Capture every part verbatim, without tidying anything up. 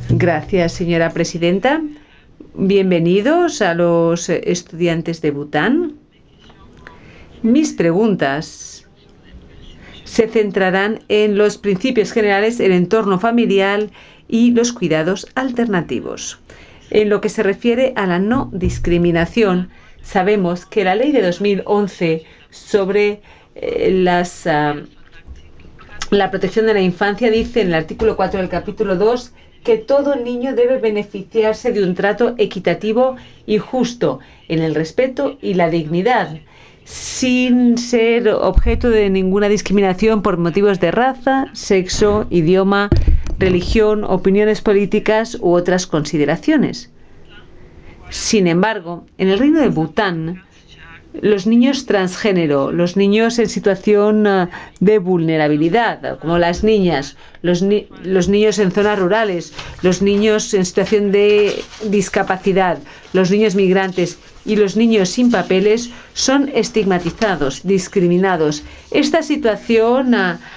Gracias, señora presidenta. Bienvenidos a los estudiantes de Bután. Mis preguntas se centrarán en los principios generales, el entorno familiar y los cuidados alternativos. En lo que se refiere a la no discriminación, sabemos que la ley de dos mil once sobre eh, las, uh, la protección de la infancia dice en el artículo cuatro del capítulo dos que todo niño debe beneficiarse de un trato equitativo y justo en el respeto y la dignidad, sin ser objeto de ninguna discriminación por motivos de raza, sexo, idioma, religión, opiniones políticas u otras consideraciones. Sin embargo, en el reino de Bután, los niños transgénero, los niños en situación de vulnerabilidad, como las niñas, los, ni los niños en zonas rurales, los niños en situación de discapacidad, los niños migrantes y los niños sin papeles son estigmatizados, discriminados. Esta situación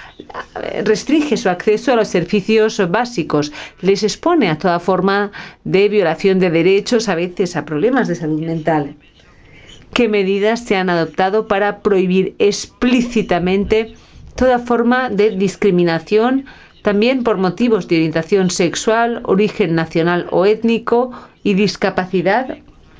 restringe su acceso a los servicios básicos, les expone a toda forma de violación de derechos, a veces a problemas de salud mental. ¿Qué medidas se han adoptado para prohibir explícitamente toda forma de discriminación, también por motivos de orientación sexual, origen nacional o étnico y discapacidad,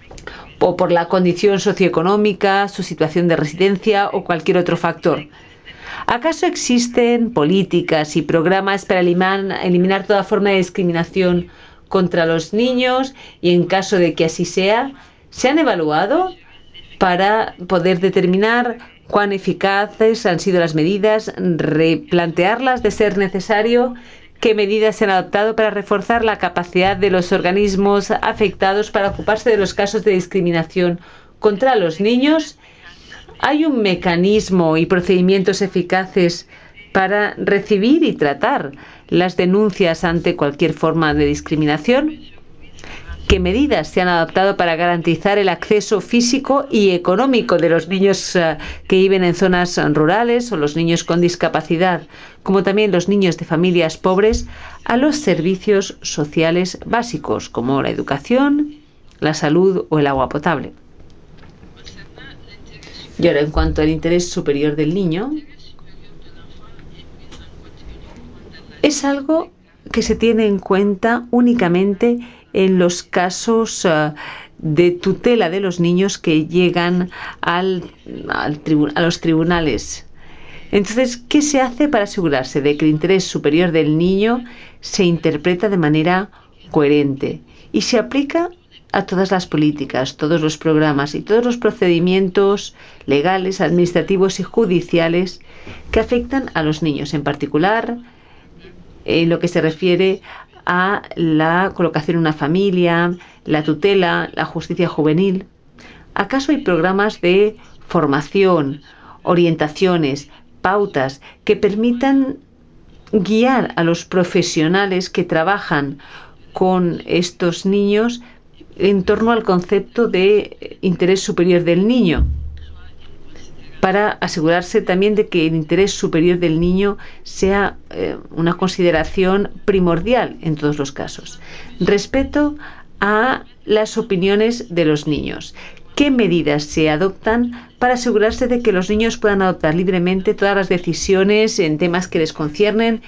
o por la condición socioeconómica, su situación de residencia o cualquier otro factor? ¿Acaso existen políticas y programas para eliminar toda forma de discriminación contra los niños? Y en caso de que así sea, ¿se han evaluado para poder determinar cuán eficaces han sido las medidas, replantearlas de ser necesario? ¿Qué medidas se han adoptado para reforzar la capacidad de los organismos afectados para ocuparse de los casos de discriminación contra los niños? ¿Hay un mecanismo y procedimientos eficaces para recibir y tratar las denuncias ante cualquier forma de discriminación? ¿Qué medidas se han adoptado para garantizar el acceso físico y económico de los niños uh, que viven en zonas rurales o los niños con discapacidad, como también los niños de familias pobres, a los servicios sociales básicos, como la educación, la salud o el agua potable? Y ahora, en cuanto al interés superior del niño, es algo que se tiene en cuenta únicamente en los casos uh, de tutela de los niños que llegan al, al a los tribunales. Entonces, ¿qué se hace para asegurarse de que el interés superior del niño se interpreta de manera coherente y se aplica a todas las políticas, todos los programas y todos los procedimientos legales, administrativos y judiciales que afectan a los niños, en particular en lo que se refiere a la colocación en una familia, la tutela, la justicia juvenil? ¿Acaso hay programas de formación, orientaciones, pautas que permitan guiar a los profesionales que trabajan con estos niños en torno al concepto de interés superior del niño, para asegurarse también de que el interés superior del niño sea eh, una consideración primordial en todos los casos? Respeto a las opiniones de los niños. ¿Qué medidas se adoptan para asegurarse de que los niños puedan adoptar libremente todas las decisiones en temas que les conciernen?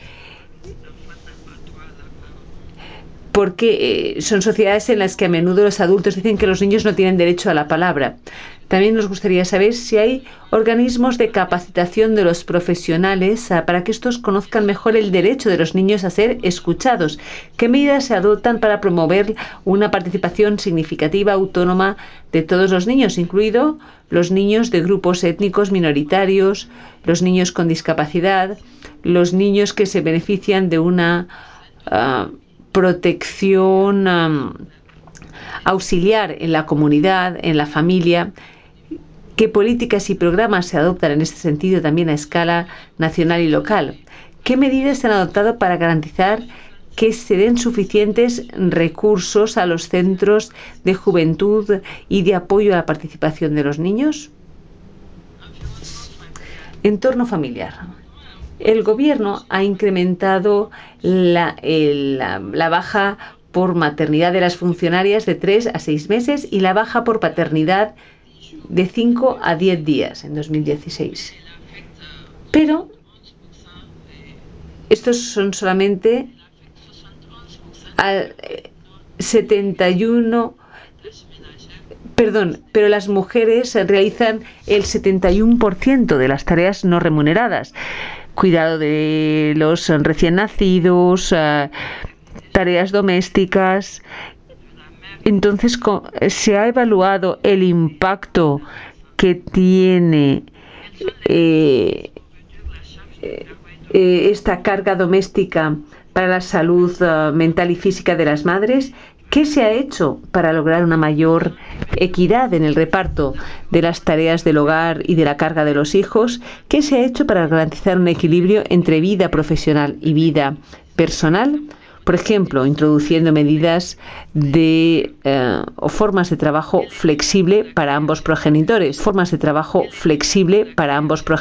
Porque eh, son sociedades en las que a menudo los adultos dicen que los niños no tienen derecho a la palabra. También nos gustaría saber si hay organismos de capacitación de los profesionales uh, para que estos conozcan mejor el derecho de los niños a ser escuchados. ¿Qué medidas se adoptan para promover una participación significativa, autónoma de todos los niños, incluidos los niños de grupos étnicos minoritarios, los niños con discapacidad, los niños que se benefician de una Uh, protección um, auxiliar en la comunidad, en la familia? ¿Qué políticas y programas se adoptan en este sentido también a escala nacional y local? ¿Qué medidas se han adoptado para garantizar que se den suficientes recursos a los centros de juventud y de apoyo a la participación de los niños? Entorno familiar. El gobierno ha incrementado la, el- la- la baja por maternidad de las funcionarias de tres a seis meses y la baja por paternidad de cinco a diez días en dos mil dieciséis. Pero estos son solamente al setenta y uno, perdón, pero las mujeres realizan el setenta y uno por ciento de las tareas no remuneradas. Cuidado de los recién nacidos, uh, tareas domésticas. Entonces, se ha evaluado el impacto que tiene eh, eh, esta carga doméstica para la salud uh, mental y física de las madres. ¿Qué se ha hecho para lograr una mayor equidad en el reparto de las tareas del hogar y de la carga de los hijos? ¿Qué se ha hecho para garantizar un equilibrio entre vida profesional y vida personal? Por ejemplo, introduciendo medidas de eh, o formas de trabajo flexible para ambos progenitores, formas de trabajo flexible para ambos progenitores.